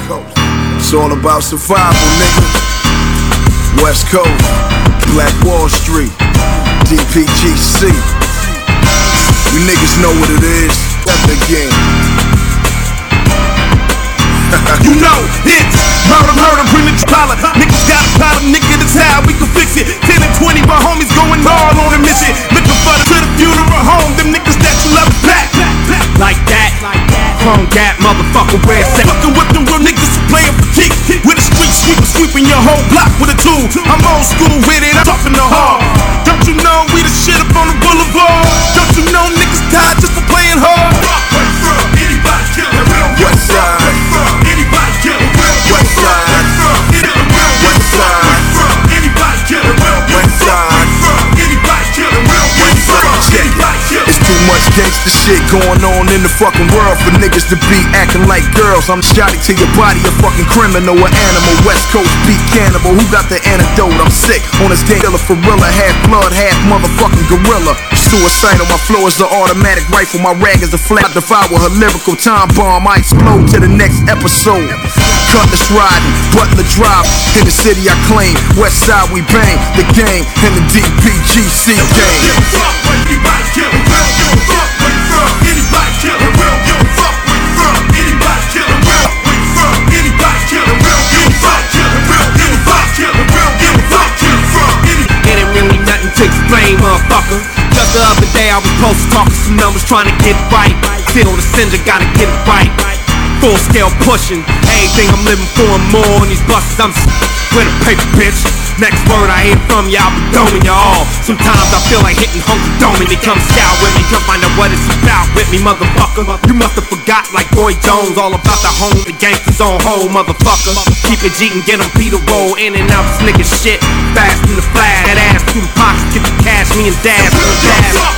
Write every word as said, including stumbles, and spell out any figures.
It's all about survival, nigga. West Coast, Black Wall Street, D P G C. You niggas know what it is. That's the game. You know it's murder, murder, bring the dollar. Niggas got a problem, nigga, that's how we can fix it. Ten and twenty, my homies going all on a mission. Looking for the to the funeral home. Them niggas that you love back. Like that, phone gap, motherfucker, where it's at. Fucking with them real niggas who playin' for keep. With a street sweeper, sweeping your whole block with a tool. I'm old school with it, I'm talking the hard. Don't you know we the shit up on the boulevard? Don't you know niggas died just for playing hard? Where from? Anybody killin' real? West side. Anybody killin' real? West side. West side. Anybody killin' real? West side. Anybody killin' real? West side. It's too much gangsta shit going on in the fucking world for niggas to be acting like girls. I'm shotty to your body, a fucking criminal, an animal. West Coast beat cannibal. Who got the antidote? I'm sick on this gang killer for real. Half blood, half motherfucking gorilla. Suicide on my flow is the automatic rifle. My rag is the flat. I devour her lyrical time bomb. I explode to the next episode. Cutlass riding, Butler Drive. In the city I claim, West Side we bang. The gang and the D P G C gang. Give a fuck where anybody killin' real. Give a fuck where you from. Anybody killin' real. Give a fuck where you from. Anybody killin' real. Where you from? Anybody killin' real. Give a fuck killin' real. Give a fuck killin' real. Give a fuck killin' from. It ain't really nothing to explain, motherfucker. Just the other day I was posted talking some numbers trying to get it right. Feel the cinder, gotta get it right. Full scale pushing, everything I'm living for and more. On these buses I'm s*** with a paper, bitch. Next word I hear from ya, I'll be doming ya all. Sometimes I feel like hitting Hunky Dome and they come scout with me. Come find out what it's about with me, motherfucker. You must have forgot like Roy Jones, all about the home, the gangsters on hold, motherfucker. Keep it G and get them Peter roll in and out this nigga shit. Fast in the flash, that ass through the pockets, get the cash, me and Daz.